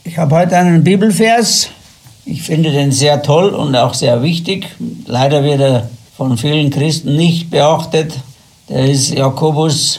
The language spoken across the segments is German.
Ich habe heute einen Bibelvers. Ich finde den sehr toll und auch sehr wichtig. Leider wird er von vielen Christen nicht beachtet. Der ist Jakobus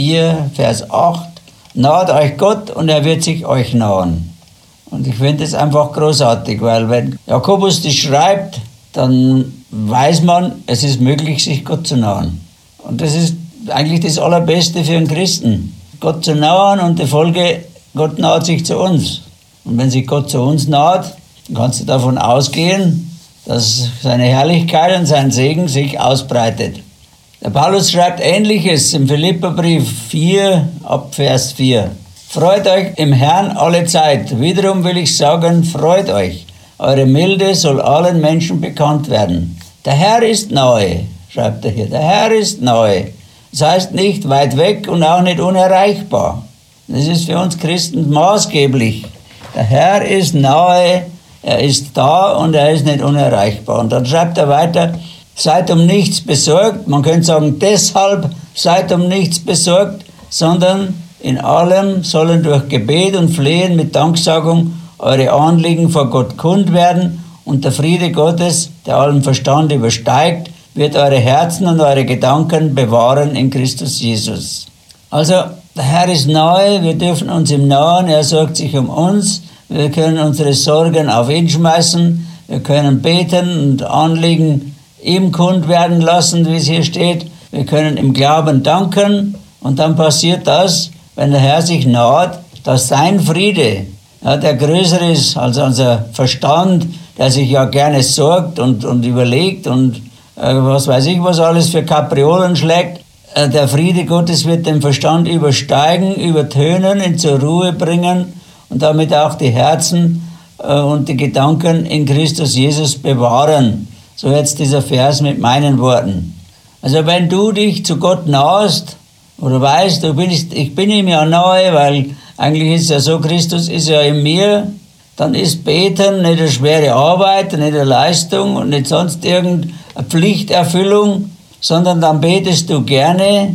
4, Vers 8. Naht euch Gott und er wird sich euch nahen. Und ich finde das einfach großartig, weil wenn Jakobus das schreibt, dann weiß man, es ist möglich, sich Gott zu nahen. Und das ist eigentlich das Allerbeste für einen Christen. Gott zu nahen und die Folge, Gott naht sich zu uns. Und wenn sich Gott zu uns naht, dann kannst du davon ausgehen, dass seine Herrlichkeit und sein Segen sich ausbreitet. Der Paulus schreibt Ähnliches im Philipperbrief 4, ab Vers 4. Freut euch im Herrn alle Zeit. Wiederum will ich sagen, freut euch. Eure Milde soll allen Menschen bekannt werden. Der Herr ist nahe, schreibt er hier. Der Herr ist nahe. Das heißt nicht weit weg und auch nicht unerreichbar. Das ist für uns Christen maßgeblich. Der Herr ist nahe, er ist da und er ist nicht unerreichbar. Und dann schreibt er weiter, seid um nichts besorgt. Man könnte sagen, deshalb seid um nichts besorgt, sondern in allem sollen durch Gebet und Flehen mit Danksagung eure Anliegen vor Gott kund werden und der Friede Gottes, der allen Verstand übersteigt, wird eure Herzen und eure Gedanken bewahren in Christus Jesus. Also, der Herr ist nahe, wir dürfen uns ihm nahen, er sorgt sich um uns, wir können unsere Sorgen auf ihn schmeißen, wir können beten und Anliegen ihm kund werden lassen, wie es hier steht, wir können im Glauben danken und dann passiert das, wenn der Herr sich naht, dass sein Friede, ja, der größer ist als unser Verstand, der sich ja gerne sorgt und überlegt und was weiß ich, was alles für Kapriolen schlägt. Der Friede Gottes wird den Verstand übersteigen, übertönen, ihn zur Ruhe bringen und damit auch die Herzen und die Gedanken in Christus Jesus bewahren. So jetzt dieser Vers mit meinen Worten. Also wenn du dich zu Gott nahest, oder weißt, ich bin ihm ja nahe, weil eigentlich ist ja so, Christus ist ja in mir, dann ist Beten nicht eine schwere Arbeit, nicht eine Leistung und nicht sonst irgendeine Pflichterfüllung, sondern dann betest du gerne,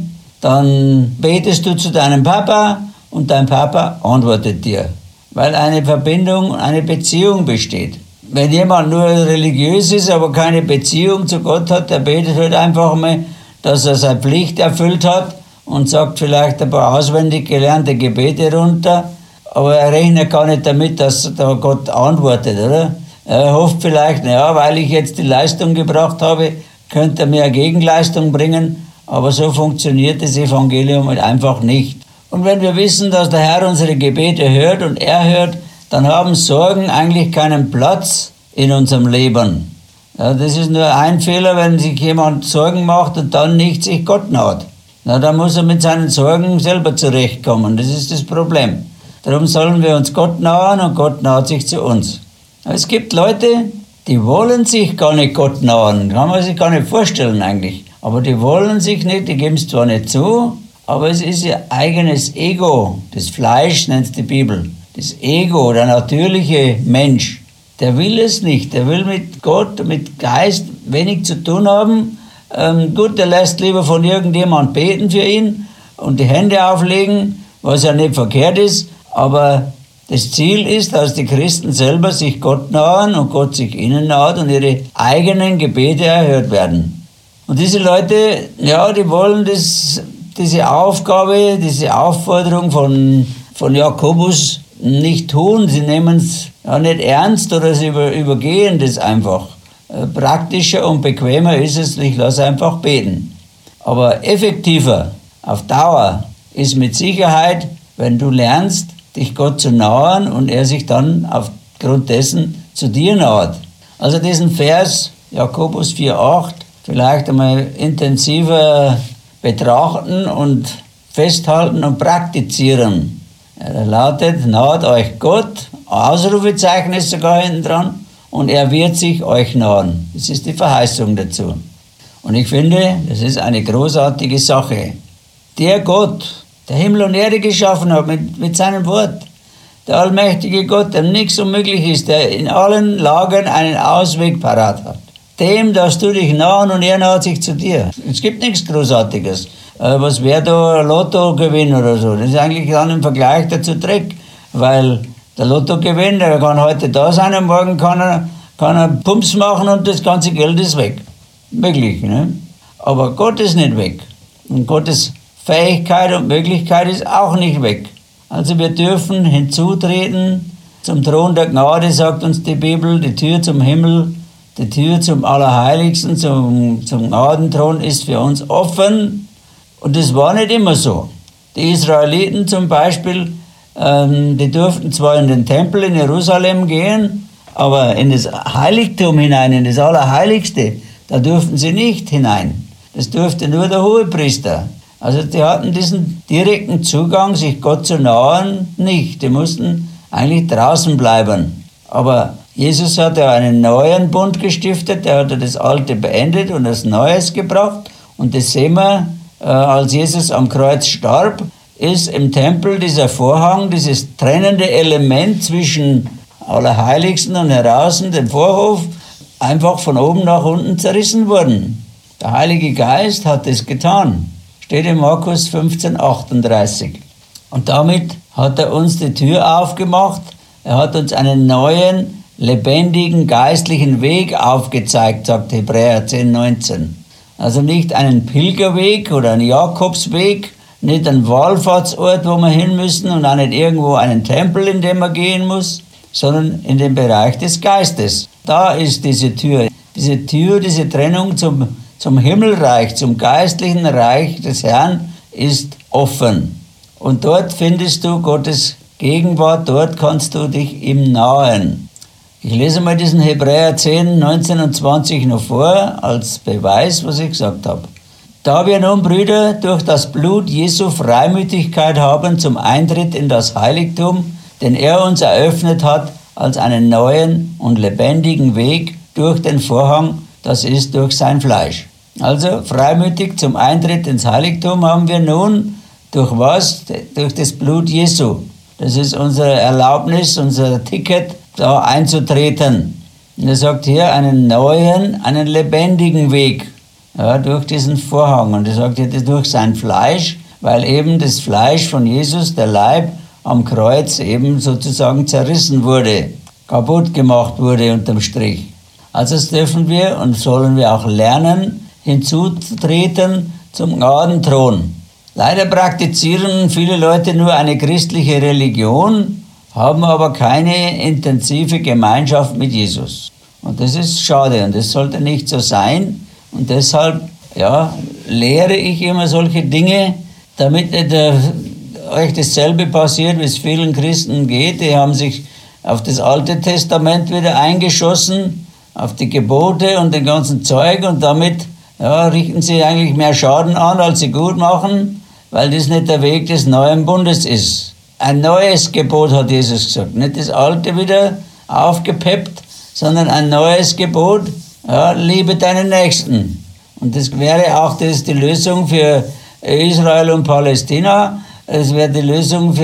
dann betest du zu deinem Papa und dein Papa antwortet dir, weil eine Verbindung, eine Beziehung besteht. Wenn jemand nur religiös ist, aber keine Beziehung zu Gott hat, der betet halt einfach mal, dass er seine Pflicht erfüllt hat, und sagt vielleicht ein paar auswendig gelernte Gebete runter, aber er rechnet gar nicht damit, dass da Gott antwortet, oder? Er hofft vielleicht, naja, weil ich jetzt die Leistung gebracht habe, könnte er mir eine Gegenleistung bringen, aber so funktioniert das Evangelium halt einfach nicht. Und wenn wir wissen, dass der Herr unsere Gebete hört und er hört, dann haben Sorgen eigentlich keinen Platz in unserem Leben. Ja, das ist nur ein Fehler, wenn sich jemand Sorgen macht und dann nicht sich Gott naht. Na, da muss er mit seinen Sorgen selber zurechtkommen. Das ist das Problem. Darum sollen wir uns Gott nahen und Gott naht sich zu uns. Es gibt Leute, die wollen sich gar nicht Gott nahen. Kann man sich gar nicht vorstellen eigentlich. Aber die wollen sich nicht, die geben es zwar nicht zu, aber es ist ihr eigenes Ego. Das Fleisch nennt es die Bibel. Das Ego, der natürliche Mensch, der will es nicht. Der will mit Gott, mit Geist wenig zu tun haben. Gut, der lässt lieber von irgendjemand beten für ihn und die Hände auflegen, was ja nicht verkehrt ist, aber das Ziel ist, dass die Christen selber sich Gott nahen und Gott sich ihnen naht und ihre eigenen Gebete erhört werden. Und diese Leute, ja, die wollen diese Aufgabe, diese Aufforderung von Jakobus nicht tun. Sie nehmen es ja nicht ernst oder sie übergehen das einfach. Praktischer und bequemer ist es, ich lasse einfach beten. Aber effektiver, auf Dauer, ist mit Sicherheit, wenn du lernst, dich Gott zu nahen und er sich dann aufgrund dessen zu dir naht. Also diesen Vers, Jakobus 4,8, vielleicht einmal intensiver betrachten und festhalten und praktizieren. Er lautet, naht euch Gott, Ausrufezeichen ist sogar hinten dran, und er wird sich euch nahen. Das ist die Verheißung dazu. Und ich finde, das ist eine großartige Sache. Der Gott, der Himmel und Erde geschaffen hat mit seinem Wort, der allmächtige Gott, dem nichts unmöglich ist, der in allen Lagen einen Ausweg parat hat. Dem darfst du dich nahen und er naht sich zu dir. Es gibt nichts Großartiges. Was wäre da ein Lottogewinn oder so? Das ist eigentlich dann im Vergleich dazu Dreck, weil Der Lottogewinner, der kann heute da sein und morgen kann er Pumps machen und das ganze Geld ist weg. Möglich, ne? Aber Gott ist nicht weg. Und Gottes Fähigkeit und Möglichkeit ist auch nicht weg. Also wir dürfen hinzutreten zum Thron der Gnade, sagt uns die Bibel, die Tür zum Himmel, die Tür zum Allerheiligsten, zum Gnadenthron ist für uns offen. Und das war nicht immer so. Die Israeliten zum Beispiel, die durften zwar in den Tempel in Jerusalem gehen, aber in das Heiligtum hinein, in das Allerheiligste, da durften sie nicht hinein. Das durfte nur der Hohepriester. Also die hatten diesen direkten Zugang, sich Gott zu nahen, nicht. Die mussten eigentlich draußen bleiben. Aber Jesus hat ja einen neuen Bund gestiftet, er hat das Alte beendet und das Neues gebracht. Und das sehen wir, als Jesus am Kreuz starb, ist im Tempel dieser Vorhang, dieses trennende Element zwischen Allerheiligsten und draußen, dem Vorhof, einfach von oben nach unten zerrissen worden. Der Heilige Geist hat das getan. Steht in Markus 15,38. Und damit hat er uns die Tür aufgemacht. Er hat uns einen neuen, lebendigen, geistlichen Weg aufgezeigt, sagt Hebräer 10,19. Also nicht einen Pilgerweg oder einen Jakobsweg, nicht einen Wallfahrtsort, wo wir hin müssen und auch nicht irgendwo einen Tempel, in den man gehen muss, sondern in den Bereich des Geistes. Da ist diese Tür. Diese Trennung zum Himmelreich, zum geistlichen Reich des Herrn ist offen. Und dort findest du Gottes Gegenwart, dort kannst du dich ihm nahen. Ich lese mal diesen Hebräer 10, 19 und 20 noch vor, als Beweis, was ich gesagt habe. Da wir nun, Brüder, durch das Blut Jesu Freimütigkeit haben zum Eintritt in das Heiligtum, den er uns eröffnet hat, als einen neuen und lebendigen Weg durch den Vorhang, das ist durch sein Fleisch. Also freimütig zum Eintritt ins Heiligtum haben wir nun, durch was? Durch das Blut Jesu. Das ist unsere Erlaubnis, unser Ticket, da einzutreten. Und er sagt hier einen neuen, einen lebendigen Weg, ja, durch diesen Vorhang. Und er sagt hier durch sein Fleisch, weil eben das Fleisch von Jesus, der Leib am Kreuz, eben sozusagen zerrissen wurde, kaputt gemacht wurde unterm Strich. Also das dürfen wir und sollen wir auch lernen, hinzutreten zum Gnadenthron. Leider praktizieren viele Leute nur eine christliche Religion, haben aber keine intensive Gemeinschaft mit Jesus. Und das ist schade und das sollte nicht so sein. Und deshalb lehre ich immer solche Dinge, damit nicht euch dasselbe passiert, wie es vielen Christen geht. Die haben sich auf das Alte Testament wieder eingeschossen, auf die Gebote und den ganzen Zeug und damit richten sie eigentlich mehr Schaden an, als sie gut machen, weil das nicht der Weg des neuen Bundes ist. Ein neues Gebot hat Jesus gesagt, nicht das alte wieder aufgepeppt, sondern ein neues Gebot, liebe deinen Nächsten. Und das wäre auch die Lösung für Israel und Palästina. Es wäre die Lösung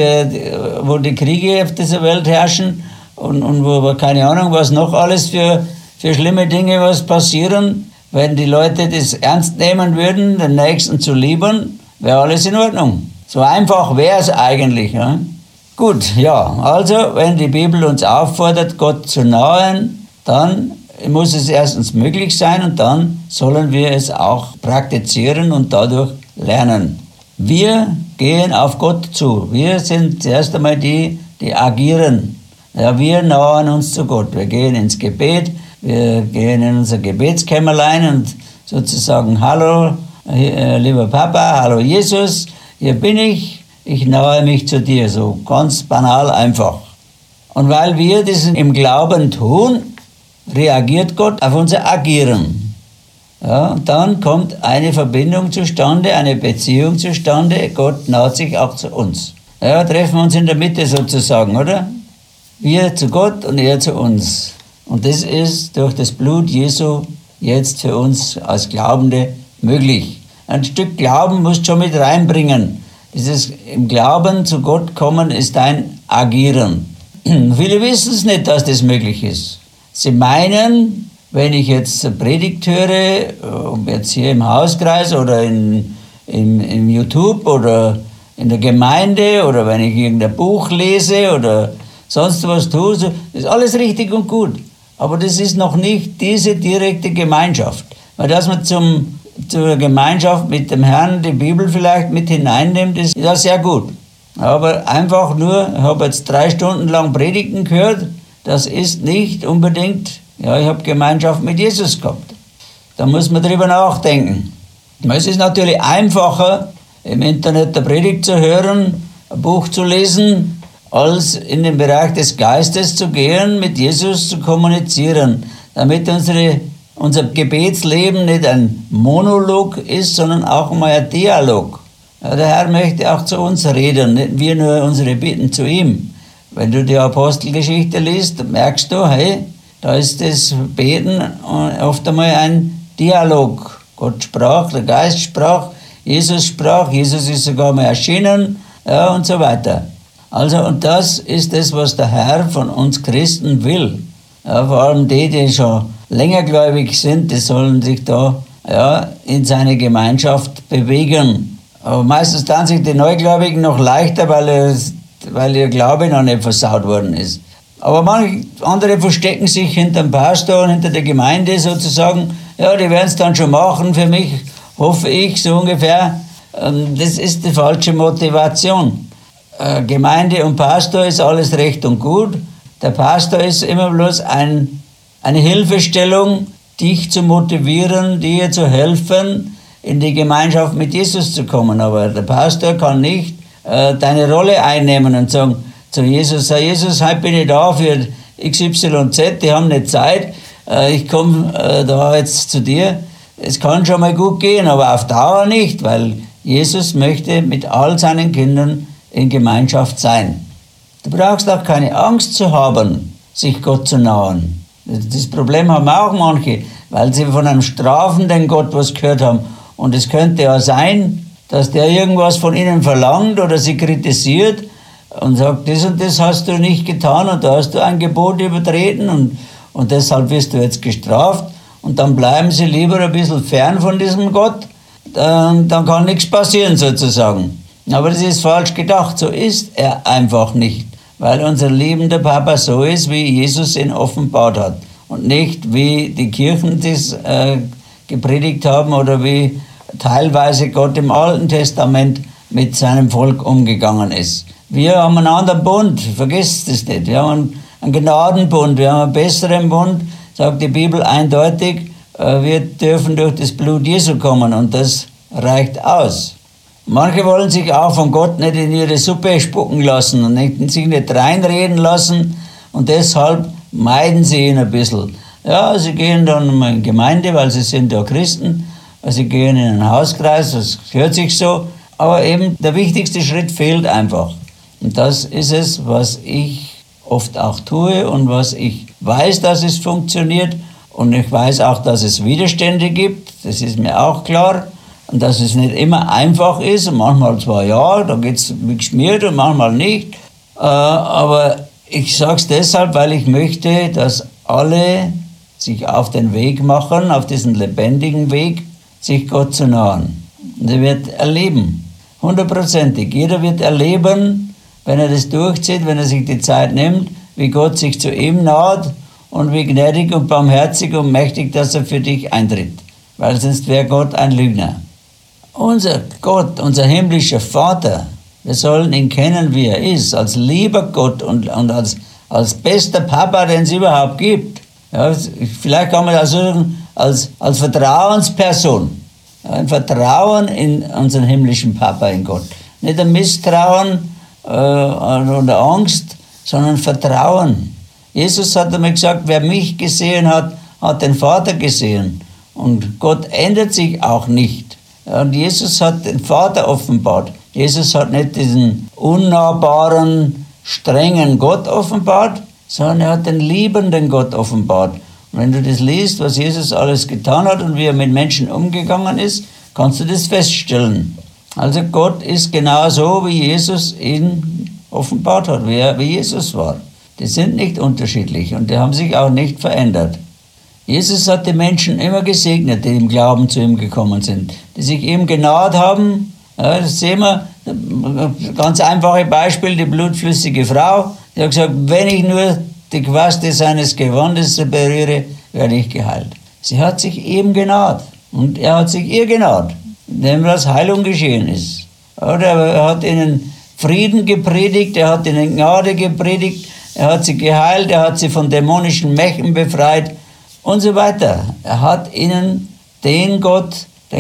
wo die Kriege auf dieser Welt herrschen und wo keine Ahnung, was noch alles für schlimme Dinge was passieren. Wenn die Leute das ernst nehmen würden, den Nächsten zu lieben, wäre alles in Ordnung. So einfach wäre es eigentlich. Ja? Gut, also wenn die Bibel uns auffordert, Gott zu nahen, dann muss es erstens möglich sein und dann sollen wir es auch praktizieren und dadurch lernen. Wir gehen auf Gott zu. Wir sind zuerst einmal die agieren. Ja, wir nahen uns zu Gott. Wir gehen ins Gebet, wir gehen in unser Gebetskämmerlein und sozusagen, hallo, lieber Papa, hallo Jesus, hier bin ich nahe mich zu dir. So ganz banal einfach. Und weil wir das im Glauben tun, reagiert Gott auf unser Agieren. Ja, und dann kommt eine Verbindung zustande, eine Beziehung zustande. Gott naht sich auch zu uns. Ja, treffen wir uns in der Mitte sozusagen, oder? Wir zu Gott und er zu uns. Und das ist durch das Blut Jesu jetzt für uns als Glaubende möglich. Ein Stück Glauben musst du schon mit reinbringen. Dieses im Glauben zu Gott kommen ist ein Agieren. Viele wissen es nicht, dass das möglich ist. Sie meinen, wenn ich jetzt Predigt höre, ob jetzt hier im Hauskreis oder im YouTube oder in der Gemeinde oder wenn ich irgendein Buch lese oder sonst was tust, ist alles richtig und gut. Aber das ist noch nicht diese direkte Gemeinschaft. Weil dass man zur Gemeinschaft mit dem Herrn die Bibel vielleicht mit hineinnimmt, ist ja sehr gut. Aber einfach nur, ich habe jetzt 3 Stunden lang Predigten gehört, das ist nicht unbedingt, ja, ich habe Gemeinschaft mit Jesus gehabt. Da muss man drüber nachdenken. Es ist natürlich einfacher, im Internet eine Predigt zu hören, ein Buch zu lesen, als in den Bereich des Geistes zu gehen, mit Jesus zu kommunizieren, damit unser Gebetsleben nicht ein Monolog ist, sondern auch mal ein Dialog. Ja, der Herr möchte auch zu uns reden, nicht wir nur unsere Bitten zu ihm. Wenn du die Apostelgeschichte liest, merkst du, hey, da ist das Beten oft einmal ein Dialog. Gott sprach, der Geist sprach, Jesus ist sogar mal erschienen, ja, und so weiter. Also, und das ist das, was der Herr von uns Christen will. Ja, vor allem die schon länger gläubig sind, die sollen sich da in seine Gemeinschaft bewegen. Aber meistens tun sich die Neugläubigen noch leichter, weil ihr Glaube noch nicht versaut worden ist. Aber manche andere verstecken sich hinter dem Pastor und hinter der Gemeinde sozusagen. Ja, die werden es dann schon machen für mich, hoffe ich, so ungefähr. Das ist die falsche Motivation. Gemeinde und Pastor ist alles recht und gut. Der Pastor ist immer bloß eine Hilfestellung, dich zu motivieren, dir zu helfen, in die Gemeinschaft mit Jesus zu kommen. Aber der Pastor kann nicht deine Rolle einnehmen und sagen zu Jesus, sei Jesus, heute bin ich da für XYZ, die haben nicht Zeit, ich komme da jetzt zu dir. Es kann schon mal gut gehen, aber auf Dauer nicht, weil Jesus möchte mit all seinen Kindern in Gemeinschaft sein. Du brauchst auch keine Angst zu haben, sich Gott zu nahen. Das Problem haben auch manche, weil sie von einem strafenden Gott was gehört haben. Und es könnte ja sein, dass der irgendwas von ihnen verlangt oder sie kritisiert und sagt, das und das hast du nicht getan und da hast du ein Gebot übertreten und deshalb wirst du jetzt gestraft. Und dann bleiben sie lieber ein bisschen fern von diesem Gott, dann kann nichts passieren sozusagen. Aber das ist falsch gedacht, so ist er einfach nicht, weil unser liebender Papa so ist, wie Jesus ihn offenbart hat und nicht wie die Kirchen das gepredigt haben oder wie teilweise Gott im Alten Testament mit seinem Volk umgegangen ist. Wir haben einen anderen Bund, vergesst es nicht, wir haben einen Gnadenbund, wir haben einen besseren Bund, sagt die Bibel eindeutig, wir dürfen durch das Blut Jesu kommen und das reicht aus. Manche wollen sich auch von Gott nicht in ihre Suppe spucken lassen und sich nicht reinreden lassen und deshalb meiden sie ihn ein bisschen. Ja, sie gehen dann in die Gemeinde, weil sie sind ja Christen, sie gehen in einen Hauskreis, das hört sich so, aber eben der wichtigste Schritt fehlt einfach. Und das ist es, was ich oft auch tue und was ich weiß, dass es funktioniert und ich weiß auch, dass es Widerstände gibt, das ist mir auch klar. Und dass es nicht immer einfach ist, und manchmal zwar ja, da geht es wie geschmiert und manchmal nicht. Aber ich sage es deshalb, weil ich möchte, dass alle sich auf den Weg machen, auf diesen lebendigen Weg, sich Gott zu nahen. Und er wird erleben, 100%. Jeder wird erleben, wenn er das durchzieht, wenn er sich die Zeit nimmt, wie Gott sich zu ihm naht und wie gnädig und barmherzig und mächtig, dass er für dich eintritt. Weil sonst wäre Gott ein Lügner. Unser Gott, unser himmlischer Vater, wir sollen ihn kennen, wie er ist, als lieber Gott und als bester Papa, den es überhaupt gibt. Ja, vielleicht kann man das sagen, als Vertrauensperson. Ja, ein Vertrauen in unseren himmlischen Papa, in Gott. Nicht ein Misstrauen oder Angst, sondern Vertrauen. Jesus hat einmal gesagt, wer mich gesehen hat, hat den Vater gesehen. Und Gott ändert sich auch nicht. Und Jesus hat den Vater offenbart. Jesus hat nicht diesen unnahbaren, strengen Gott offenbart, sondern er hat den liebenden Gott offenbart. Und wenn du das liest, was Jesus alles getan hat und wie er mit Menschen umgegangen ist, kannst du das feststellen. Also Gott ist genau so, wie Jesus ihn offenbart hat, wie Jesus war. Die sind nicht unterschiedlich und die haben sich auch nicht verändert. Jesus hat die Menschen immer gesegnet, die im Glauben zu ihm gekommen sind, die sich ihm genaht haben. Ja, das sehen wir, ganz einfache Beispiel, die blutflüssige Frau, Sie hat gesagt, wenn ich nur die Quaste seines Gewandes berühre, werde ich geheilt. Sie hat sich ihm genaht und er hat sich ihr genaht, indem was Heilung geschehen ist. Oder er hat ihnen Frieden gepredigt, er hat ihnen Gnade gepredigt, er hat sie geheilt, er hat sie von dämonischen Mächten befreit und so weiter. Er hat ihnen den Gott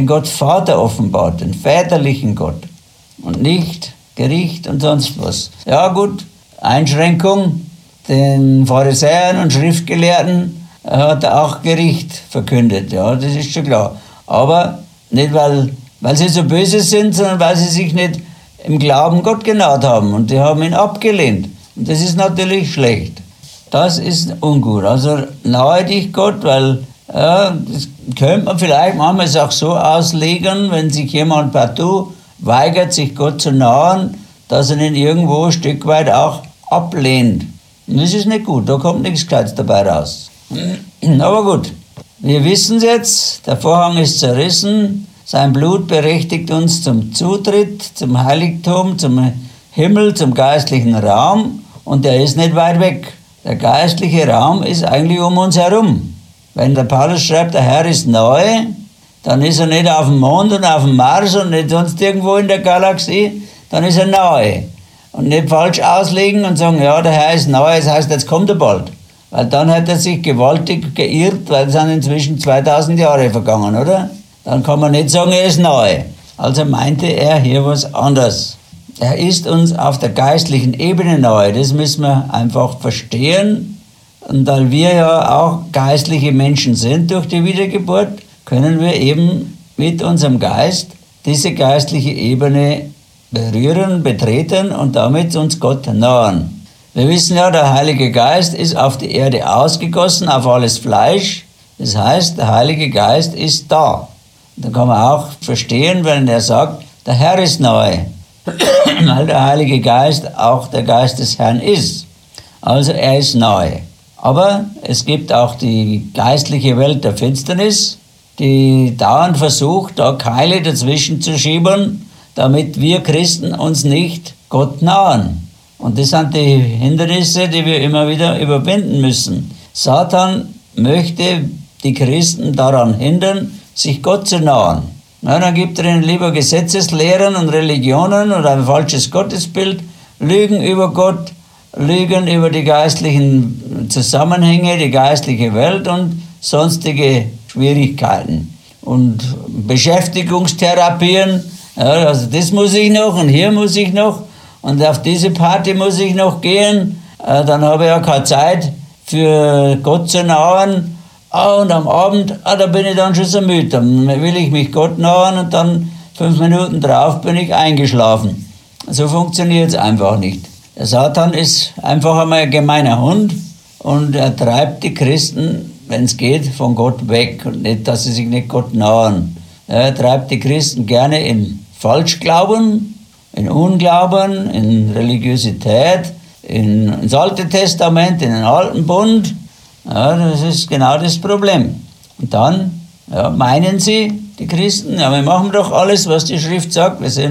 Vater offenbart, den väterlichen Gott und nicht Gericht und sonst was. Ja gut, Einschränkung, den Pharisäern und Schriftgelehrten hat er auch Gericht verkündet, ja, das ist schon klar. Aber nicht, weil sie so böse sind, sondern weil sie sich nicht im Glauben Gott genaht haben und die haben ihn abgelehnt. Und das ist natürlich schlecht. Das ist ungut. Also nahe dich Gott, weil ja, das könnte man vielleicht manchmal auch so auslegen, wenn sich jemand partout weigert, sich Gott zu nahen, dass er ihn irgendwo ein Stück weit auch ablehnt. Und das ist nicht gut, da kommt nichts Gescheites dabei raus. Aber gut, wir wissen es jetzt, der Vorhang ist zerrissen, sein Blut berechtigt uns zum Zutritt, zum Heiligtum, zum Himmel, zum geistlichen Raum und der ist nicht weit weg. Der geistliche Raum ist eigentlich um uns herum. Wenn der Paulus schreibt, der Herr ist nahe, dann ist er nicht auf dem Mond und auf dem Mars und nicht sonst irgendwo in der Galaxie, dann ist er nahe. Und nicht falsch auslegen und sagen, ja, der Herr ist nahe, das heißt, jetzt kommt er bald. Weil dann hat er sich gewaltig geirrt, weil es sind inzwischen 2000 Jahre vergangen, oder? Dann kann man nicht sagen, er ist nahe. Also meinte er hier was anderes. Er ist uns auf der geistlichen Ebene nahe, das müssen wir einfach verstehen. Und weil wir ja auch geistliche Menschen sind durch die Wiedergeburt, können wir eben mit unserem Geist diese geistliche Ebene berühren, betreten und damit uns Gott nahen. Wir wissen ja, der Heilige Geist ist auf die Erde ausgegossen, auf alles Fleisch. Das heißt, der Heilige Geist ist da. Da kann man auch verstehen, wenn er sagt, der Herr ist nahe, weil der Heilige Geist auch der Geist des Herrn ist. Also er ist nahe. Aber es gibt auch die geistliche Welt der Finsternis, die dauernd versucht, da Keile dazwischen zu schieben, damit wir Christen uns nicht Gott nahen. Und das sind die Hindernisse, die wir immer wieder überwinden müssen. Satan möchte die Christen daran hindern, sich Gott zu nahen. Na, dann gibt er ihnen lieber Gesetzeslehren und Religionen oder ein falsches Gottesbild, Lügen über Gott, Lügen über die geistlichen Zusammenhänge, die geistliche Welt und sonstige Schwierigkeiten. Und Beschäftigungstherapien, ja, also das muss ich noch und hier muss ich noch und auf diese Party muss ich noch gehen, dann habe ich ja keine Zeit für Gott zu nahen. Und am Abend, da bin ich dann schon so müde, dann will ich mich Gott nahen und dann 5 Minuten drauf bin ich eingeschlafen. So funktioniert es einfach nicht. Der Satan ist einfach einmal ein gemeiner Hund und er treibt die Christen, wenn es geht, von Gott weg und nicht, dass sie sich nicht Gott nahen. Er treibt die Christen gerne in Falschglauben, in Unglauben, in Religiosität, ins Alte Testament, in den Alten Bund. Ja, das ist genau das Problem. Und dann meinen sie, die Christen, ja, wir machen doch alles, was die Schrift sagt, wir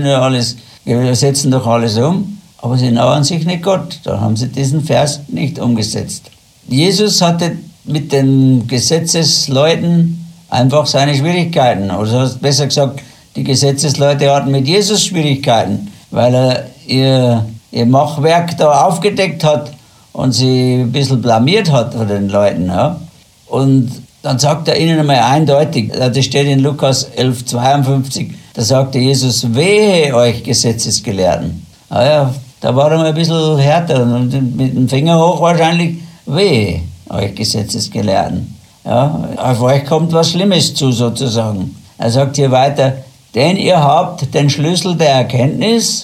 setzen doch alles um, aber sie nahen sich nicht Gott. Da haben sie diesen Vers nicht umgesetzt. Jesus hatte mit den Gesetzesleuten einfach seine Schwierigkeiten. Oder besser gesagt, die Gesetzesleute hatten mit Jesus Schwierigkeiten, weil er ihr Machwerk da aufgedeckt hat und sie ein bisschen blamiert hat von den Leuten. Ja. Und dann sagt er ihnen einmal eindeutig, das steht in Lukas 11,52, da sagte Jesus, wehe euch Gesetzesgelehrten. Ja, da war er mal ein bisschen härter und mit dem Finger hoch wahrscheinlich, wehe euch Gesetzesgelehrten. Ja, auf euch kommt was Schlimmes zu sozusagen. Er sagt hier weiter, denn ihr habt den Schlüssel der Erkenntnis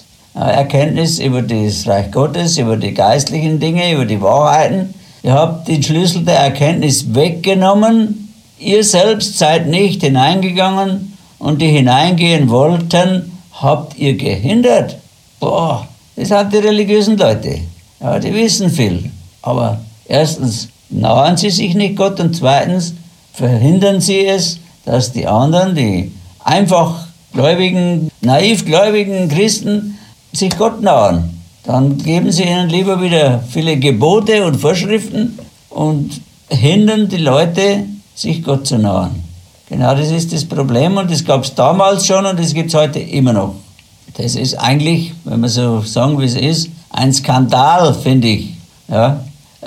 über das Reich Gottes, über die geistlichen Dinge, über die Wahrheiten. Ihr habt den Schlüssel der Erkenntnis weggenommen. Ihr selbst seid nicht hineingegangen und die hineingehen wollten, habt ihr gehindert. Boah, das sind die religiösen Leute. Ja, die wissen viel. Aber erstens nahen sie sich nicht Gott und zweitens verhindern sie es, dass die anderen, die einfach gläubigen, naiv gläubigen Christen, sich Gott nahen. Dann geben sie ihnen lieber wieder viele Gebote und Vorschriften und hindern die Leute, sich Gott zu nahen. Genau das ist das Problem und das gab es damals schon und das gibt es heute immer noch. Das ist eigentlich, wenn wir so sagen, wie es ist, ein Skandal, finde ich. Ja?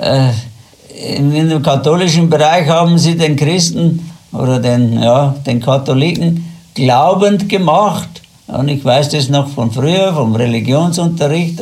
In dem katholischen Bereich haben sie den Christen oder den Katholiken glaubend gemacht. Und ich weiß das noch von früher, vom Religionsunterricht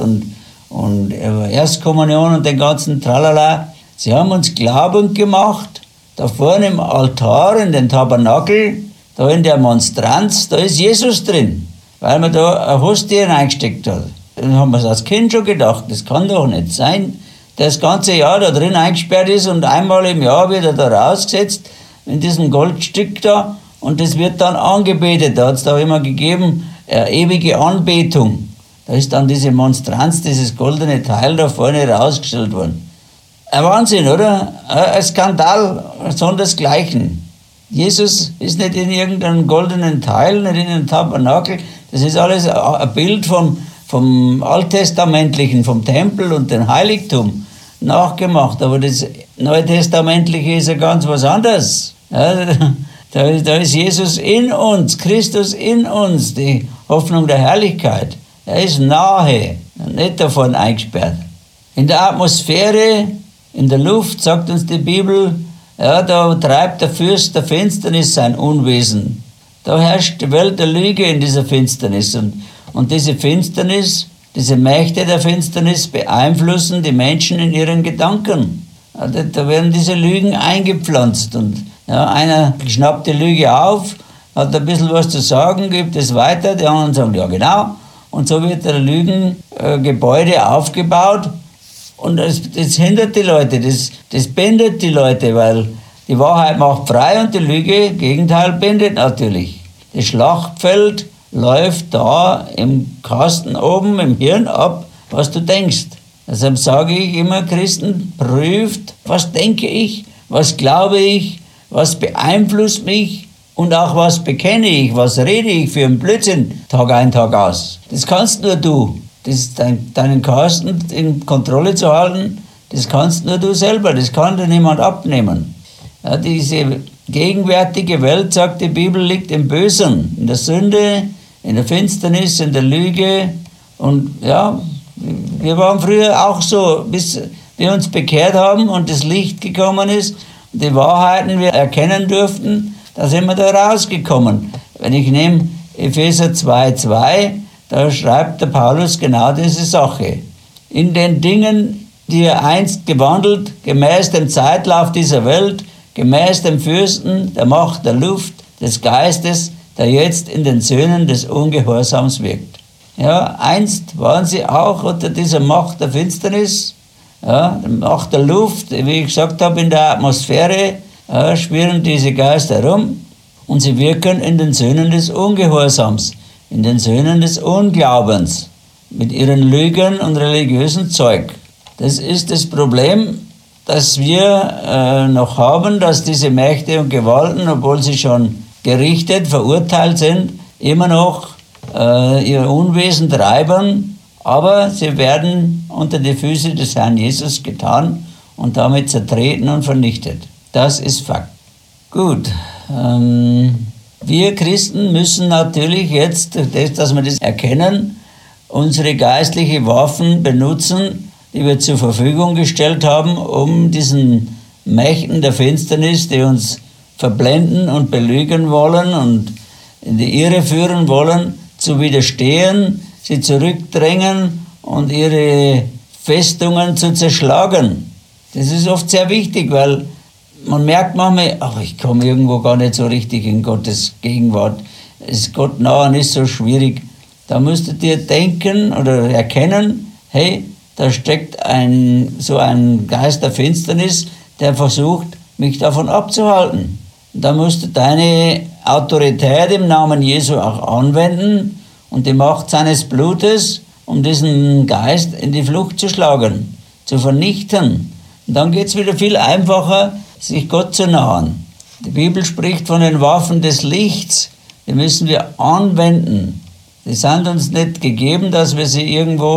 und Erstkommunion und den ganzen Tralala. Sie haben uns glaubend gemacht, da vorne im Altar, in den Tabernakel, da in der Monstranz, da ist Jesus drin, weil man da eine Hostie reingesteckt hat. Dann haben wir es als Kind schon gedacht, das kann doch nicht sein, der das ganze Jahr da drin eingesperrt ist und einmal im Jahr wird er da rausgesetzt, in diesem Goldstück da, und das wird dann angebetet. Da hat es da immer gegeben, ewige Anbetung. Da ist dann diese Monstranz, dieses goldene Teil da vorne rausgestellt worden. Ein Wahnsinn, oder? Ein Skandal, sondersgleichen. Jesus ist nicht in irgendeinem goldenen Teil, nicht in einem Tabernakel. Das ist alles ein Bild vom Alttestamentlichen, vom Tempel und dem Heiligtum nachgemacht. Aber das Neutestamentliche ist ja ganz was anderes. Ja, da ist Jesus in uns, Christus in uns, die Hoffnung der Herrlichkeit. Er ist nahe, nicht davon eingesperrt. In der Atmosphäre, in der Luft, sagt uns die Bibel, ja, da treibt der Fürst der Finsternis sein Unwesen. Da herrscht die Welt der Lüge in dieser Finsternis. Und diese Finsternis, diese Mächte der Finsternis beeinflussen die Menschen in ihren Gedanken. Ja, da werden diese Lügen eingepflanzt. Und ja, einer schnappt die Lüge auf, hat ein bisschen was zu sagen, gibt es weiter, die anderen sagen, ja genau. Und so wird der Lügengebäude aufgebaut. Und das hindert die Leute, das bindet die Leute, weil die Wahrheit macht frei und die Lüge, Gegenteil, bindet natürlich. Das Schlachtfeld läuft da im Kasten oben, im Hirn ab, was du denkst. Deshalb sage ich immer, Christen, prüft, was denke ich, was glaube ich, was beeinflusst mich und auch was bekenne ich, was rede ich für einen Blödsinn Tag ein, Tag aus. Das kannst nur du. Deinen Kasten in Kontrolle zu halten, das kannst nur du selber, das kann dir niemand abnehmen. Ja, diese gegenwärtige Welt, sagt die Bibel, liegt im Bösen, in der Sünde, in der Finsternis, in der Lüge. Und ja, wir waren früher auch so, bis wir uns bekehrt haben und das Licht gekommen ist, und die Wahrheiten wir erkennen durften, da sind wir da rausgekommen. Wenn ich nehme Epheser 2,2, da schreibt der Paulus genau diese Sache. In den Dingen, die ihr einst gewandelt, gemäß dem Zeitlauf dieser Welt, gemäß dem Fürsten, der Macht der Luft, des Geistes, der jetzt in den Söhnen des Ungehorsams wirkt. Ja, einst waren sie auch unter dieser Macht der Finsternis, ja, der Macht der Luft, wie ich gesagt habe, in der Atmosphäre schwirren diese Geister herum und sie wirken in den Söhnen des Ungehorsams, in den Söhnen des Unglaubens, mit ihren Lügen und religiösen Zeug. Das ist das Problem, das wir noch haben, dass diese Mächte und Gewalten, obwohl sie schon gerichtet, verurteilt sind, immer noch ihr Unwesen treiben, aber sie werden unter die Füße des Herrn Jesus getan und damit zertreten und vernichtet. Das ist Fakt. Gut, wir Christen müssen natürlich jetzt, dass wir das erkennen, unsere geistlichen Waffen benutzen, die wir zur Verfügung gestellt haben, um diesen Mächten der Finsternis, die uns verblenden und belügen wollen und in die Irre führen wollen, zu widerstehen, sie zurückdrängen und ihre Festungen zu zerschlagen. Das ist oft sehr wichtig, weil man merkt manchmal, ach, ich komme irgendwo gar nicht so richtig in Gottes Gegenwart. Es Gott nahen ist so schwierig. Da musst du dir denken oder erkennen, hey, da steckt so ein Geist der Finsternis, der versucht, mich davon abzuhalten. Da musst du deine Autorität im Namen Jesu auch anwenden und die Macht seines Blutes, um diesen Geist in die Flucht zu schlagen, zu vernichten. Und dann geht es wieder viel einfacher, sich Gott zu nahen. Die Bibel spricht von den Waffen des Lichts. Die müssen wir anwenden. Die sind uns nicht gegeben, dass wir sie irgendwo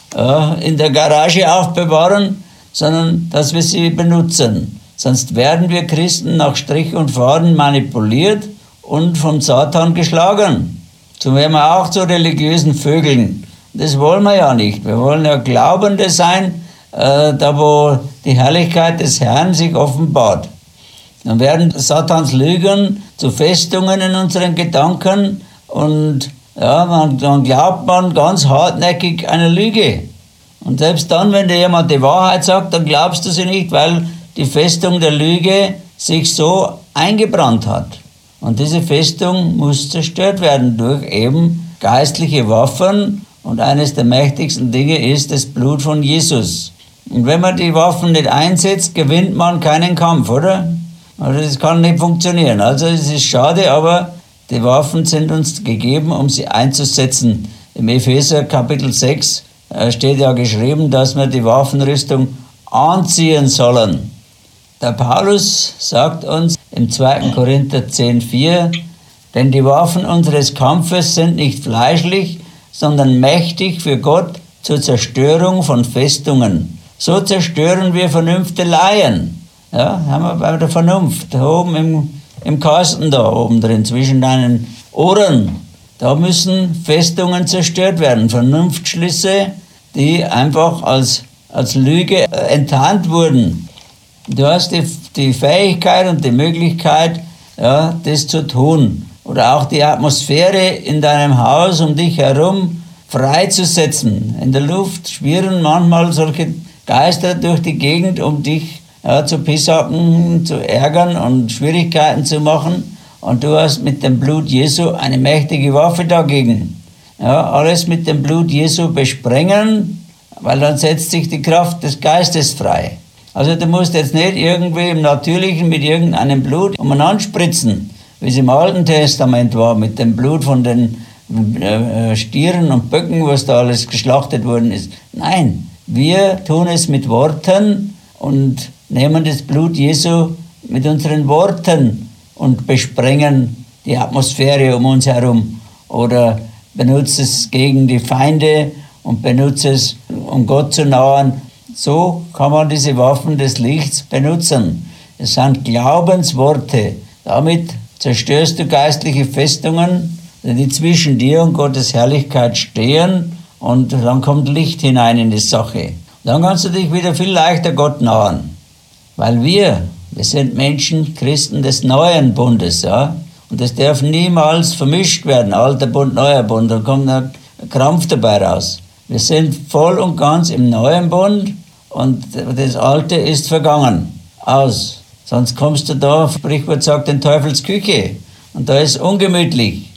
in der Garage aufbewahren, sondern dass wir sie benutzen. Sonst werden wir Christen nach Strich und Faden manipuliert und vom Satan geschlagen. So werden wir auch zu religiösen Vögeln. Das wollen wir ja nicht. Wir wollen ja Glaubende sein, da wo die Herrlichkeit des Herrn sich offenbart. Dann werden Satans Lügen zu Festungen in unseren Gedanken und ja, dann glaubt man ganz hartnäckig einer Lüge. Und selbst dann, wenn dir jemand die Wahrheit sagt, dann glaubst du sie nicht, weil die Festung der Lüge sich so eingebrannt hat. Und diese Festung muss zerstört werden durch eben geistliche Waffen. Und eines der mächtigsten Dinge ist das Blut von Jesus. Und wenn man die Waffen nicht einsetzt, gewinnt man keinen Kampf, oder? Also das kann nicht funktionieren. Also es ist schade, aber die Waffen sind uns gegeben, um sie einzusetzen. Im Epheser Kapitel 6 steht ja geschrieben, dass wir die Waffenrüstung anziehen sollen. Der Paulus sagt uns im 2. Korinther 10,4, denn die Waffen unseres Kampfes sind nicht fleischlich, sondern mächtig für Gott zur Zerstörung von Festungen. So zerstören wir Vernünfteleien. Ja, haben wir bei der Vernunft, da oben im Kasten da oben drin, zwischen deinen Ohren. Da müssen Festungen zerstört werden, Vernunftschlüsse, die einfach als Lüge enttarnt wurden. Du hast die Fähigkeit und die Möglichkeit, ja, das zu tun. Oder auch die Atmosphäre in deinem Haus um dich herum freizusetzen. In der Luft schwirren manchmal solche Geister durch die Gegend, um dich zu pisacken, zu ärgern und Schwierigkeiten zu machen. Und du hast mit dem Blut Jesu eine mächtige Waffe dagegen. Ja, alles mit dem Blut Jesu besprengen, weil dann setzt sich die Kraft des Geistes frei. Also du musst jetzt nicht irgendwie im Natürlichen mit irgendeinem Blut umeinander spritzen, wie es im Alten Testament war, mit dem Blut von den Stieren und Böcken, was da alles geschlachtet worden ist. Nein, wir tun es mit Worten und nehmen das Blut Jesu mit unseren Worten und besprengen die Atmosphäre um uns herum oder benutzen es gegen die Feinde und benutzen es, um Gott zu nahen. So kann man diese Waffen des Lichts benutzen. Es sind Glaubensworte. Damit zerstörst du geistliche Festungen, die zwischen dir und Gottes Herrlichkeit stehen, und dann kommt Licht hinein in die Sache. Dann kannst du dich wieder viel leichter Gott nahen. Weil wir sind Menschen, Christen des neuen Bundes, ja. Und das darf niemals vermischt werden, alter Bund, neuer Bund, dann kommt ein Krampf dabei raus. Wir sind voll und ganz im neuen Bund und das Alte ist vergangen, aus. Sonst kommst du da, Sprichwort sagt, in Teufels Küche und da ist ungemütlich.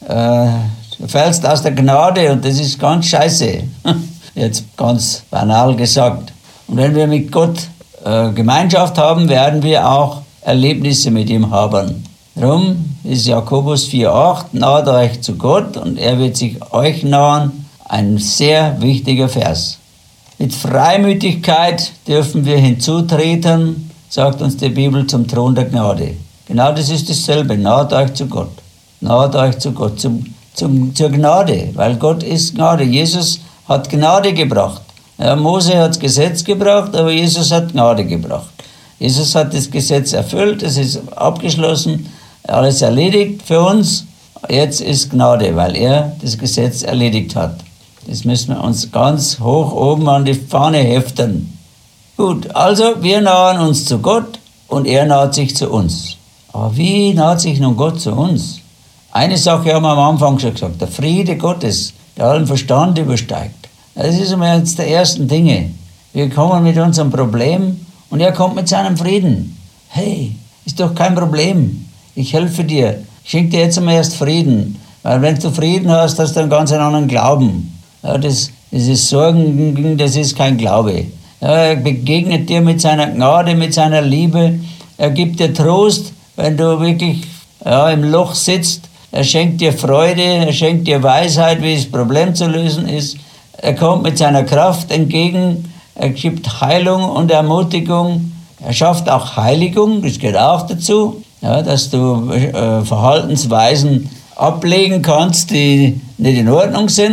Du fällst aus der Gnade und das ist ganz scheiße. Jetzt ganz banal gesagt. Und wenn wir mit Gott Gemeinschaft haben, werden wir auch Erlebnisse mit ihm haben. Darum ist Jakobus 4,8, naht euch zu Gott und er wird sich euch nahen. Ein sehr wichtiger Vers. Mit Freimütigkeit dürfen wir hinzutreten, sagt uns die Bibel, zum Thron der Gnade. Genau das ist dasselbe, naht euch zu Gott. Naht euch zu Gott, zur Gnade, weil Gott ist Gnade. Jesus hat Gnade gebracht. Ja, Mose hat das Gesetz gebracht, aber Jesus hat Gnade gebracht. Jesus hat das Gesetz erfüllt, es ist abgeschlossen, alles erledigt für uns. Jetzt ist Gnade, weil er das Gesetz erledigt hat. Das müssen wir uns ganz hoch oben an die Fahne heften. Gut, also wir nahen uns zu Gott und er naht sich zu uns. Aber wie naht sich nun Gott zu uns? Eine Sache haben wir am Anfang schon gesagt, der Friede Gottes, der allen Verstand übersteigt. Das ist immer eines der ersten Dinge. Wir kommen mit unserem Problem und er kommt mit seinem Frieden. Hey, ist doch kein Problem. Ich helfe dir. Ich schenke dir jetzt einmal erst Frieden. Weil wenn du Frieden hast, hast du einen ganz anderen Glauben. Ja, das ist Sorgen, das ist kein Glaube. Ja, er begegnet dir mit seiner Gnade, mit seiner Liebe. Er gibt dir Trost, wenn du wirklich im Loch sitzt. Er schenkt dir Freude, er schenkt dir Weisheit, wie das Problem zu lösen ist. Er kommt mit seiner Kraft entgegen, er gibt Heilung und Ermutigung. Er schafft auch Heiligung, das gehört auch dazu, ja, dass du Verhaltensweisen ablegen kannst, die nicht in Ordnung sind.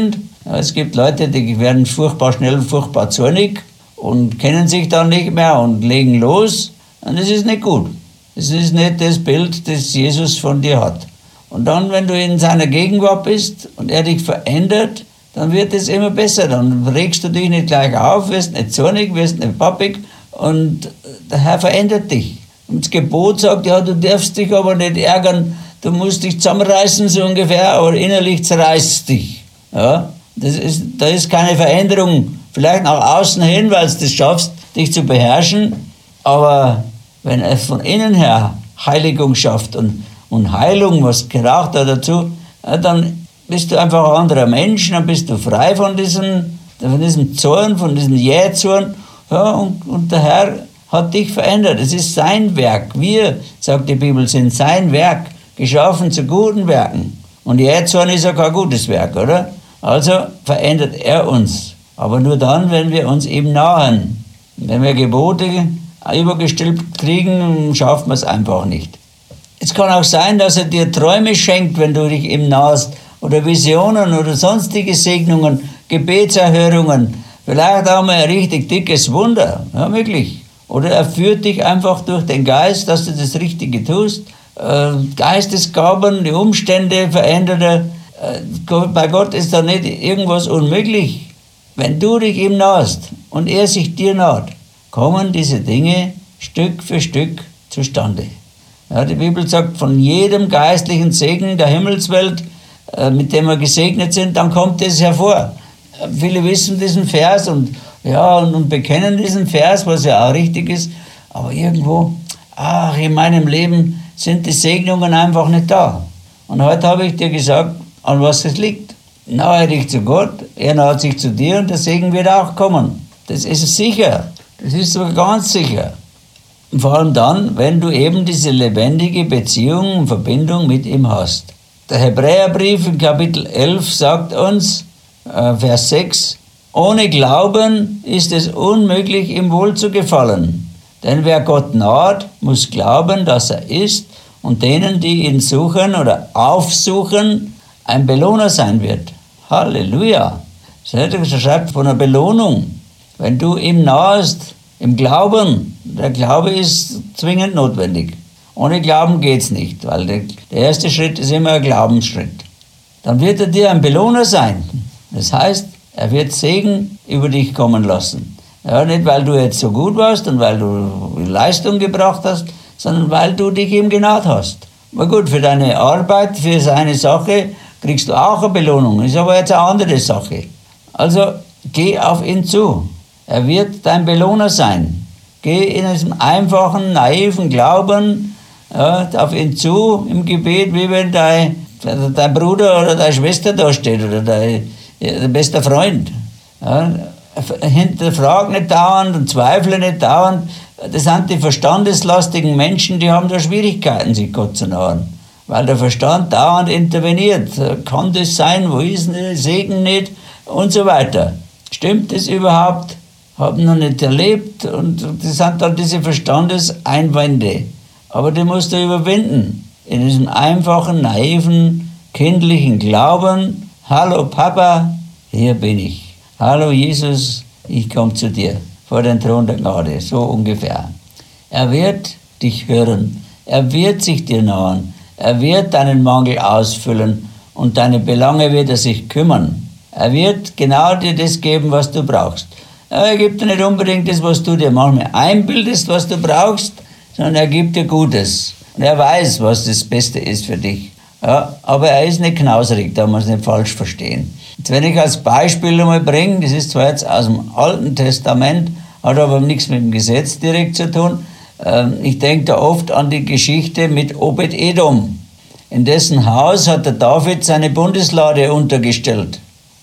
Ja, es gibt Leute, die werden furchtbar schnell, furchtbar zornig und kennen sich dann nicht mehr und legen los. Und das ist nicht gut. Das ist nicht das Bild, das Jesus von dir hat. Und dann, wenn du in seiner Gegenwart bist und er dich verändert, dann wird es immer besser. Dann regst du dich nicht gleich auf, wirst nicht zornig, wirst nicht pappig und der Herr verändert dich. Und das Gebot sagt, ja, du darfst dich aber nicht ärgern, du musst dich zusammenreißen, so ungefähr, aber innerlich zerreißt es dich. Ja? Da ist keine Veränderung, vielleicht nach außen hin, weil du das schaffst, dich zu beherrschen, aber wenn er von innen her Heiligung schafft und Heilung, was gehört da dazu, ja, dann bist du einfach ein anderer Mensch, dann bist du frei von diesem Zorn, von diesem Jähzorn, ja, und der Herr hat dich verändert. Es ist sein Werk. Wir, sagt die Bibel, sind sein Werk, geschaffen zu guten Werken. Und Jähzorn ist ja kein gutes Werk, oder? Also verändert er uns. Aber nur dann, wenn wir uns ihm nahen. Wenn wir Gebote übergestülpt kriegen, schafft man es einfach nicht. Es kann auch sein, dass er dir Träume schenkt, wenn du dich ihm nahest, oder Visionen oder sonstige Segnungen, Gebetserhörungen. Vielleicht auch mal ein richtig dickes Wunder, ja, wirklich. Oder er führt dich einfach durch den Geist, dass du das Richtige tust. Geistesgaben, die Umstände verändert er. Bei Gott ist da nicht irgendwas unmöglich. Wenn du dich ihm nahst und er sich dir naht, kommen diese Dinge Stück für Stück zustande. Ja, die Bibel sagt, von jedem geistlichen Segen der Himmelswelt, mit dem wir gesegnet sind, dann kommt es hervor. Viele wissen diesen Vers und bekennen diesen Vers, was ja auch richtig ist, aber irgendwo, in meinem Leben sind die Segnungen einfach nicht da. Und heute habe ich dir gesagt, an was es liegt. Nahe dich zu Gott, er naht sich zu dir und der Segen wird auch kommen. Das ist sicher, das ist sogar ganz sicher. Und vor allem dann, wenn du eben diese lebendige Beziehung und Verbindung mit ihm hast. Der Hebräerbrief in Kapitel 11 sagt uns, Vers 6, ohne Glauben ist es unmöglich, ihm wohl zu gefallen. Denn wer Gott naht, muss glauben, dass er ist und denen, die ihn suchen oder aufsuchen, ein Belohner sein wird. Halleluja! Er schreibt von einer Belohnung. Wenn du ihm nahest, im Glauben, der Glaube ist zwingend notwendig. Ohne Glauben geht's nicht, weil der erste Schritt ist immer ein Glaubensschritt. Dann wird er dir ein Belohner sein. Das heißt, er wird Segen über dich kommen lassen. Ja, nicht, weil du jetzt so gut warst und weil du Leistung gebracht hast, sondern weil du dich ihm genaht hast. Aber gut, für deine Arbeit, für seine Sache kriegst du auch eine Belohnung. Ist aber jetzt eine andere Sache. Also geh auf ihn zu. Er wird dein Belohner sein. Geh in diesem einfachen, naiven Glauben auf ihn zu im Gebet, wie wenn dein Bruder oder deine Schwester da steht oder dein bester Freund. Ja, hinterfrag nicht dauernd und zweifle nicht dauernd. Das sind die verstandeslastigen Menschen, die haben da Schwierigkeiten, sich Gott zu nahen. Weil der Verstand dauernd interveniert. Kann das sein? Wo ist der Segen nicht? Und so weiter. Stimmt das überhaupt? Haben noch nicht erlebt. Und das sind dann diese Verstandeseinwände. Aber die musst du überwinden. In diesem einfachen, naiven, kindlichen Glauben. Hallo Papa, hier bin ich. Hallo Jesus, ich komme zu dir vor den Thron der Gnade. So ungefähr. Er wird dich hören. Er wird sich dir nahen. Er wird deinen Mangel ausfüllen und deine Belange wird er sich kümmern. Er wird genau dir das geben, was du brauchst. Er gibt dir nicht unbedingt das, was du dir manchmal einbildest, was du brauchst, sondern er gibt dir Gutes. Und er weiß, was das Beste ist für dich. Ja, aber er ist nicht knauserig, da muss man nicht falsch verstehen. Jetzt, wenn ich als Beispiel einmal bringe, das ist zwar jetzt aus dem Alten Testament, hat aber nichts mit dem Gesetz direkt zu tun. Ich denke da oft an die Geschichte mit Obed-Edom. In dessen Haus hat der David seine Bundeslade untergestellt,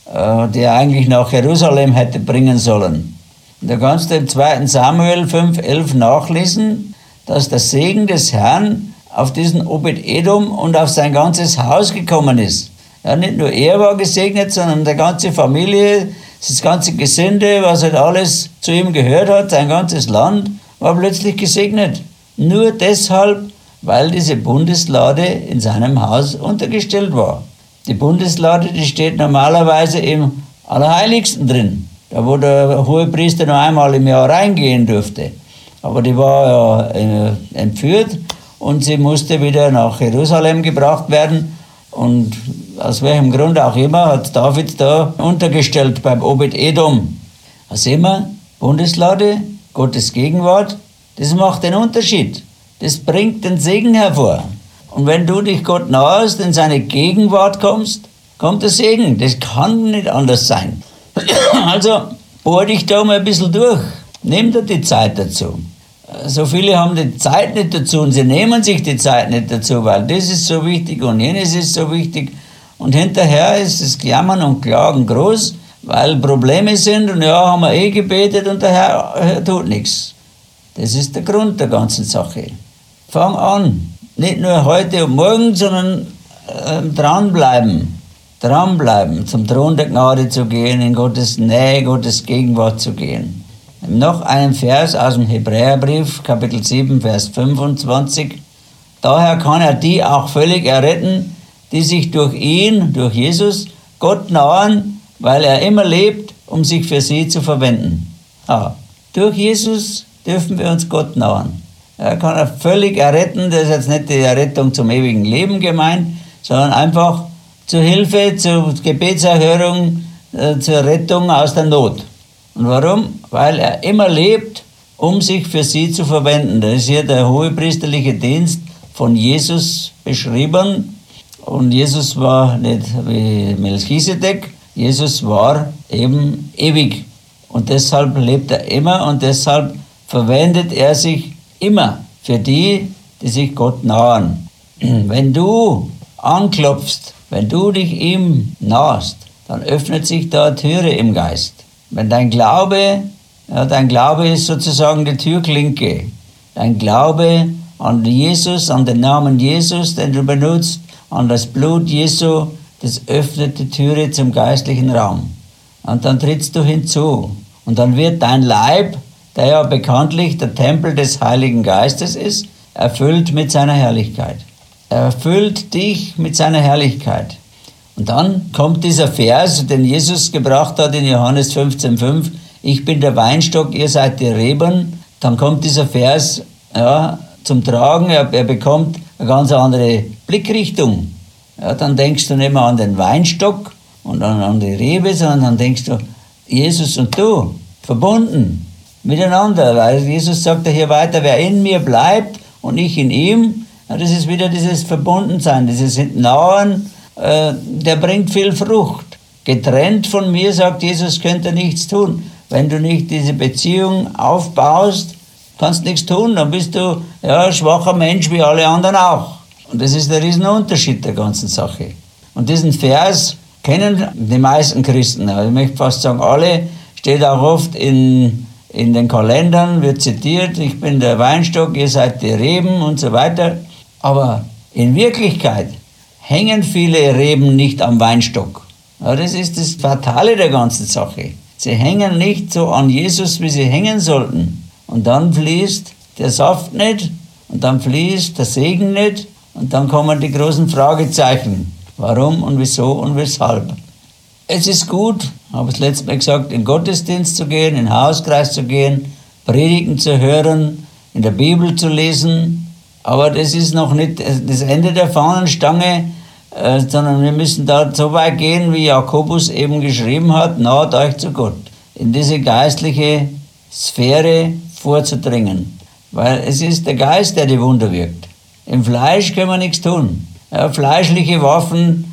die er eigentlich nach Jerusalem hätte bringen sollen. Und da kannst du im 2. Samuel 5,11 nachlesen, dass der Segen des Herrn auf diesen Obed-Edom und auf sein ganzes Haus gekommen ist. Ja, nicht nur er war gesegnet, sondern die ganze Familie, das ganze Gesinde, was halt alles zu ihm gehört hat, sein ganzes Land, war plötzlich gesegnet. Nur deshalb, weil diese Bundeslade in seinem Haus untergestellt war. Die Bundeslade, die steht normalerweise im Allerheiligsten drin, da wo der Hohepriester nur einmal im Jahr reingehen durfte. Aber die war ja entführt und sie musste wieder nach Jerusalem gebracht werden. Und aus welchem Grund auch immer hat David da untergestellt beim Obed-Edom. Da sehen wir, Bundeslade, Gottes Gegenwart, das macht den Unterschied. Das bringt den Segen hervor. Und wenn du dich Gott nahest, in seine Gegenwart kommst, kommt der Segen. Das kann nicht anders sein. Also bohr dich da mal ein bisschen durch. Nimm dir die Zeit dazu. So viele haben die Zeit nicht dazu und sie nehmen sich die Zeit nicht dazu, weil das ist so wichtig und jenes ist so wichtig. Und hinterher ist das Jammern und Klagen groß, weil Probleme sind und ja, haben wir gebetet und der Herr tut nichts. Das ist der Grund der ganzen Sache. Fang an, nicht nur heute und morgen, sondern dranbleiben, zum Thron der Gnade zu gehen, in Gottes Nähe, Gottes Gegenwart zu gehen. Noch einen Vers aus dem Hebräerbrief, Kapitel 7, Vers 25. Daher kann er die auch völlig erretten, die sich durch ihn, durch Jesus, Gott nahen, weil er immer lebt, um sich für sie zu verwenden. Durch Jesus dürfen wir uns Gott nahen. Er kann er völlig erretten, das ist jetzt nicht die Errettung zum ewigen Leben gemeint, sondern einfach zur Hilfe, zur Gebetserhörung, zur Rettung aus der Not. Und warum? Weil er immer lebt, um sich für sie zu verwenden. Da ist hier der hohepriesterliche Dienst von Jesus beschrieben. Und Jesus war nicht wie Melchisedek, Jesus war eben ewig. Und deshalb lebt er immer und deshalb verwendet er sich immer für die, die sich Gott nahen. Wenn du anklopfst, wenn du dich ihm nahst, dann öffnet sich da eine Türe im Geist. Wenn dein Glaube ist sozusagen die Türklinke. Dein Glaube an Jesus, an den Namen Jesus, den du benutzt, an das Blut Jesu, das öffnet die Türe zum geistlichen Raum. Und dann trittst du hinzu. Und dann wird dein Leib, der ja bekanntlich der Tempel des Heiligen Geistes ist, erfüllt mit seiner Herrlichkeit. Er erfüllt dich mit seiner Herrlichkeit. Und dann kommt dieser Vers, den Jesus gebracht hat in Johannes 15,5, ich bin der Weinstock, ihr seid die Reben. Dann kommt dieser Vers zum Tragen, er bekommt eine ganz andere Blickrichtung. Ja, dann denkst du nicht mehr an den Weinstock und an die Rebe, sondern dann denkst du, Jesus und du, verbunden miteinander. Weil Jesus sagt ja hier weiter, wer in mir bleibt und ich in ihm, das ist wieder dieses Verbundensein, dieses Nahen, der bringt viel Frucht. Getrennt von mir, sagt Jesus, könnt ihr nichts tun. Wenn du nicht diese Beziehung aufbaust, kannst nichts tun, dann bist du ein schwacher Mensch wie alle anderen auch. Und das ist der Riesenunterschied der ganzen Sache. Und diesen Vers kennen die meisten Christen, also ich möchte fast sagen alle, steht auch oft in den Kalendern, wird zitiert, ich bin der Weinstock, ihr seid die Reben und so weiter. Aber in Wirklichkeit hängen viele Reben nicht am Weinstock. Ja, das ist das Fatale der ganzen Sache. Sie hängen nicht so an Jesus, wie sie hängen sollten. Und dann fließt der Saft nicht und dann fließt der Segen nicht und dann kommen die großen Fragezeichen. Warum und wieso und weshalb? Es ist gut, habe ich das letzte Mal gesagt, in den Gottesdienst zu gehen, in den Hauskreis zu gehen, Predigen zu hören, in der Bibel zu lesen. Aber das ist noch nicht das Ende der Fahnenstange, sondern wir müssen da so weit gehen, wie Jakobus eben geschrieben hat, naht euch zu Gott, in diese geistliche Sphäre vorzudringen. Weil es ist der Geist, der die Wunder wirkt. Im Fleisch können wir nichts tun. Ja, fleischliche Waffen,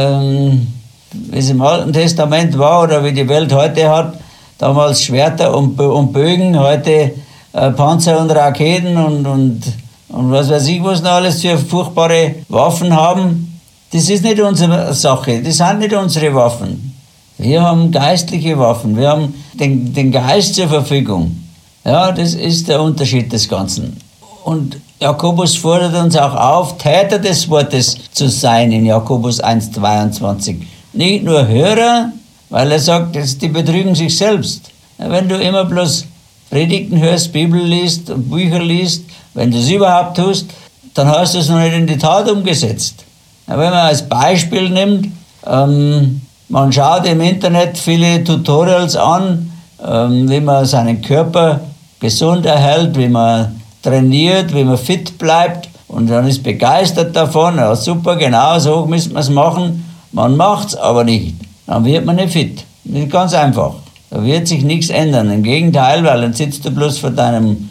wie es im Alten Testament war oder wie die Welt heute hat, damals Schwerter und Bögen, heute Panzer und Raketen und was weiß ich, was noch alles für furchtbare Waffen haben. Das ist nicht unsere Sache, das sind nicht unsere Waffen. Wir haben geistliche Waffen, wir haben den Geist zur Verfügung. Ja, das ist der Unterschied des Ganzen. Und Jakobus fordert uns auch auf, Täter des Wortes zu sein in Jakobus 1,22. Nicht nur Hörer, weil er sagt, die betrügen sich selbst. Wenn du immer bloß Predigten hörst, Bibel liest und Bücher liest, wenn du es überhaupt tust, dann hast du es noch nicht in die Tat umgesetzt. Wenn man als Beispiel nimmt, Man schaut im Internet viele Tutorials an, wie man seinen Körper gesund erhält, wie man trainiert, wie man fit bleibt. Und dann ist begeistert davon, ja super, genau so müssen wir es machen. Man macht es aber nicht. Dann wird man nicht fit. Das ist ganz einfach. Da wird sich nichts ändern. Im Gegenteil, weil dann sitzt du bloß vor deinem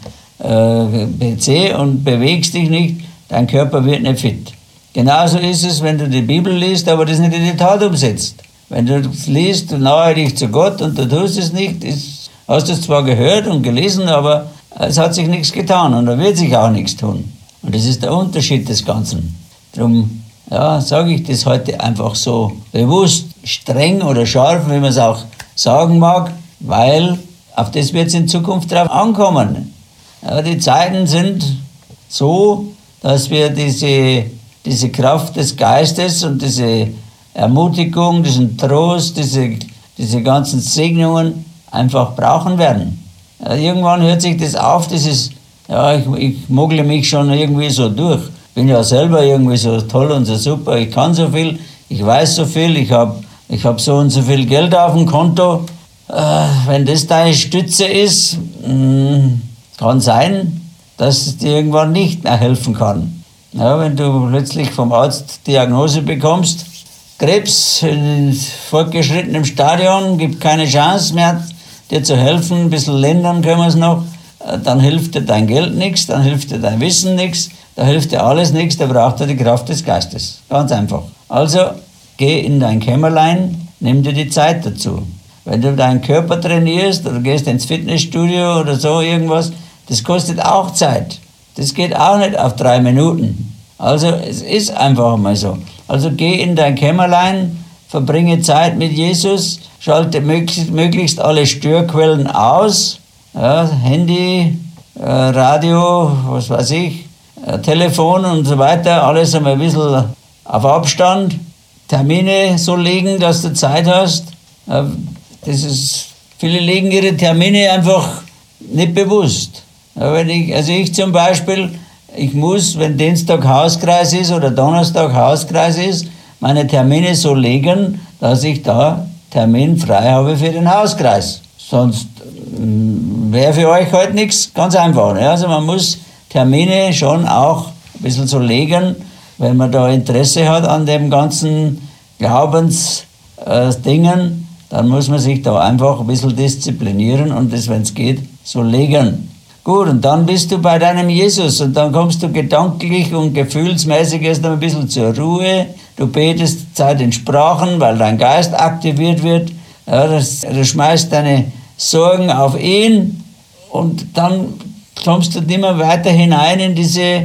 PC und bewegst dich nicht, dein Körper wird nicht fit. Genauso ist es, wenn du die Bibel liest, aber das nicht in die Tat umsetzt. Wenn du das liest, du nahe dich zu Gott und du tust es nicht, hast du es zwar gehört und gelesen, aber es hat sich nichts getan und da wird sich auch nichts tun. Und das ist der Unterschied des Ganzen. Darum sage ich das heute einfach so bewusst, streng oder scharf, wie man es auch sagen mag, weil auf das wird es in Zukunft drauf ankommen. Ja, die Zeiten sind so, dass wir diese Kraft des Geistes und diese Ermutigung, diesen Trost, diese ganzen Segnungen einfach brauchen werden. Ja, irgendwann hört sich das auf, ich mogle mich schon irgendwie so durch. Ich bin ja selber irgendwie so toll und so super, ich kann so viel, ich weiß so viel, ich hab so und so viel Geld auf dem Konto. Wenn das deine Stütze ist, kann sein, dass es dir irgendwann nicht mehr helfen kann. Ja, wenn du plötzlich vom Arzt Diagnose bekommst, Krebs in fortgeschrittenem Stadion, gibt keine Chance mehr, dir zu helfen, ein bisschen lindern können wir es noch, dann hilft dir dein Geld nichts, dann hilft dir dein Wissen nichts, da hilft dir alles nichts, da braucht er die Kraft des Geistes. Ganz einfach. Also geh in dein Kämmerlein, nimm dir die Zeit dazu. Wenn du deinen Körper trainierst oder gehst ins Fitnessstudio oder so irgendwas, das kostet auch Zeit. Das geht auch nicht auf 3 Minuten. Also es ist einfach mal so. Also geh in dein Kämmerlein, verbringe Zeit mit Jesus, schalte möglichst alle Störquellen aus, ja, Handy, Radio, was weiß ich, Telefon und so weiter, alles einmal ein bisschen auf Abstand, Termine so legen, dass du Zeit hast. Viele legen ihre Termine einfach nicht bewusst. Ja, ich zum Beispiel, ich muss, wenn Dienstag Hauskreis ist oder Donnerstag Hauskreis ist, meine Termine so legen, dass ich da Termin frei habe für den Hauskreis. Sonst wäre für euch halt nichts, ganz einfach. Ne? Also man muss Termine schon auch ein bisschen so legen, wenn man da Interesse hat an dem ganzen Glaubensdingen, dann muss man sich da einfach ein bisschen disziplinieren und das, wenn es geht, so legen. Gut, und dann bist du bei deinem Jesus und dann kommst du gedanklich und gefühlsmäßig erst ein bisschen zur Ruhe. Du betest Zeit in Sprachen, weil dein Geist aktiviert wird. Ja, du schmeißt deine Sorgen auf ihn und dann kommst du immer weiter hinein in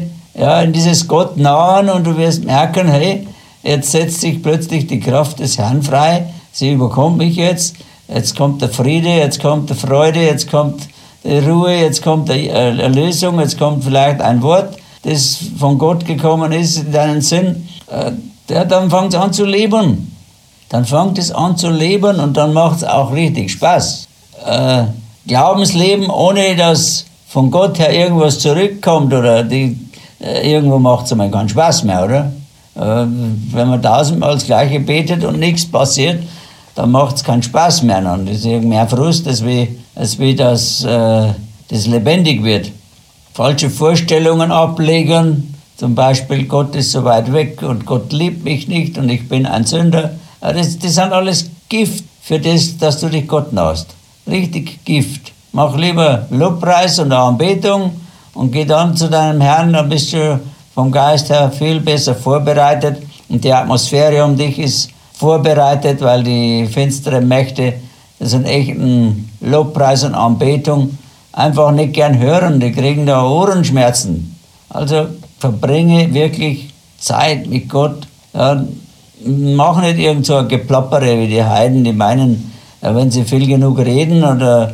dieses Gott nahen und du wirst merken, hey, jetzt setzt sich plötzlich die Kraft des Herrn frei. Sie überkommt mich jetzt kommt der Friede, jetzt kommt die Freude, jetzt kommt die Ruhe, jetzt kommt die Erlösung, jetzt kommt vielleicht ein Wort, das von Gott gekommen ist in deinen Sinn. Dann fängt es an zu leben. Dann fängt es an zu leben und dann macht es auch richtig Spaß. Glaubensleben, ohne dass von Gott her irgendwas zurückkommt oder irgendwo macht es einmal keinen Spaß mehr, oder? Wenn man 1000-mal das Gleiche betet und nichts passiert, dann macht es keinen Spaß mehr. Und das ist mehr Frust, als wie das lebendig wird. Falsche Vorstellungen ablegen, zum Beispiel Gott ist so weit weg und Gott liebt mich nicht und ich bin ein Sünder. Das sind alles Gift für das, dass du dich Gott nahst. Richtig Gift. Mach lieber Lobpreis und Anbetung und geh dann zu deinem Herrn, dann bist du vom Geist her viel besser vorbereitet und die Atmosphäre um dich ist vorbereitet, weil die finsteren Mächte, das sind echten Lobpreis und Anbetung, einfach nicht gern hören, die kriegen da Ohrenschmerzen. Also verbringe wirklich Zeit mit Gott. Ja, mach nicht irgend so ein Geplappere wie die Heiden, die meinen, ja, wenn sie viel genug reden oder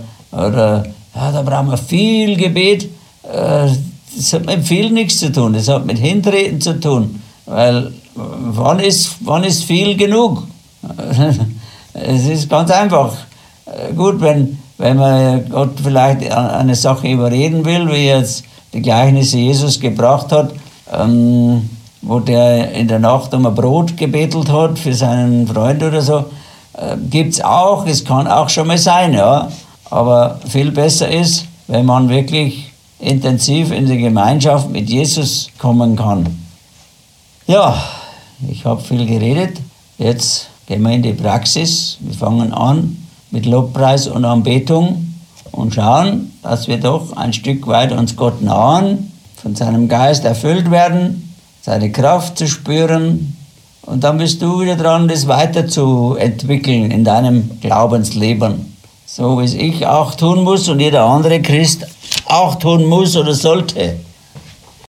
da brauchen wir viel Gebet. Das hat mit viel nichts zu tun, das hat mit Hintreten zu tun, weil wann ist viel genug? Es ist ganz einfach. Gut, wenn man Gott vielleicht eine Sache überreden will, wie jetzt die Gleichnisse Jesus gebracht hat, wo der in der Nacht um ein Brot gebetelt hat für seinen Freund oder so, gibt es auch, es kann auch schon mal sein, ja. Aber viel besser ist, wenn man wirklich intensiv in die Gemeinschaft mit Jesus kommen kann. Ja, ich habe viel geredet. Jetzt gehen wir in die Praxis. Wir fangen an mit Lobpreis und Anbetung und schauen, dass wir doch ein Stück weit uns Gott nahen, von seinem Geist erfüllt werden, seine Kraft zu spüren. Und dann bist du wieder dran, das weiterzuentwickeln in deinem Glaubensleben. So wie es ich auch tun muss und jeder andere Christ auch tun muss oder sollte.